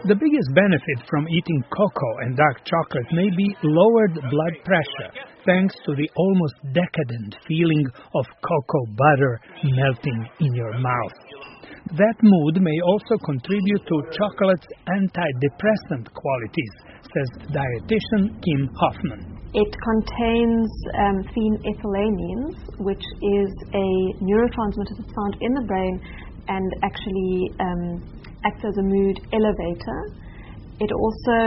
The biggest benefit from eating cocoa and dark chocolate may be lowered blood pressure, thanks to the almost decadent feeling of cocoa butter melting in your mouth. That mood may also contribute to chocolate's antidepressant qualities, says dietitian Kim Hoffman. It contains phenylethylamines, which is a neurotransmitter that's found in the brain and actually acts as a mood elevator. It also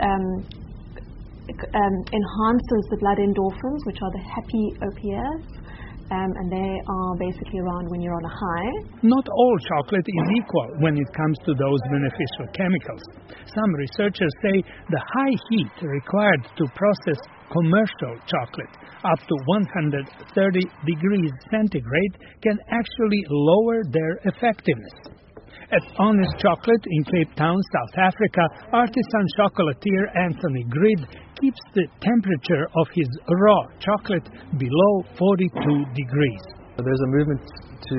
enhances the blood endorphins, which are the happy opiates, and they are basically around when you're on a high. Not all chocolate is equal when it comes to those beneficial chemicals. Some researchers say the high heat required to process commercial chocolate, up to 130 degrees centigrade, can actually lower their effectiveness. At Honest Chocolate in Cape Town, South Africa, artisan chocolatier Anthony Grid keeps the temperature of his raw chocolate below 42 degrees. There's a movement to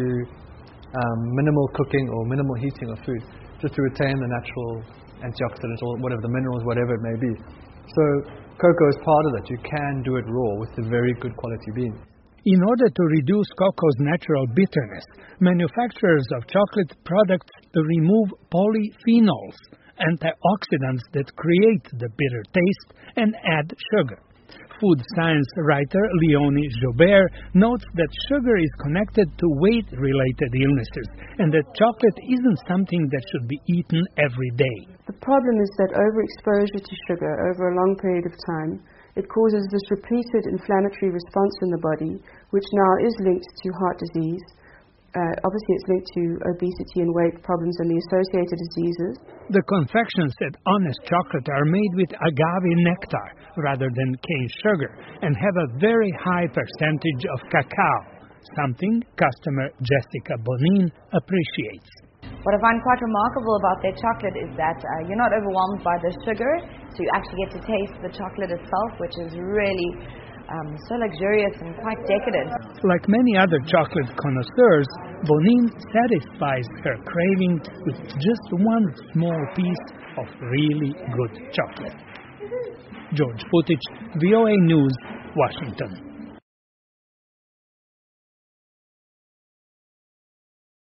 minimal cooking or minimal heating of food, just to retain the natural antioxidants or whatever, the minerals, whatever it may be. So cocoa is part of that. You can do it raw with a very good quality bean. In order to reduce cocoa's natural bitterness, manufacturers of chocolate products remove polyphenols, antioxidants that create the bitter taste, and add sugar. Food science writer Leonie Joubert notes that sugar is connected to weight-related illnesses and that chocolate isn't something that should be eaten every day. The problem is that overexposure to sugar over a long period of time, it causes this repeated inflammatory response in the body, which now is linked to heart disease. Obviously, it's linked to obesity and weight problems and the associated diseases. The confections at Honest Chocolate are made with agave nectar rather than cane sugar and have a very high percentage of cacao, something customer Jessica Bonin appreciates. What I find quite remarkable about their chocolate is that you're not overwhelmed by the sugar, so you actually get to taste the chocolate itself, which is really so luxurious and quite decadent. Like many other chocolate connoisseurs, Bonin satisfies her craving with just one small piece of really good chocolate. George Putich, VOA News, Washington.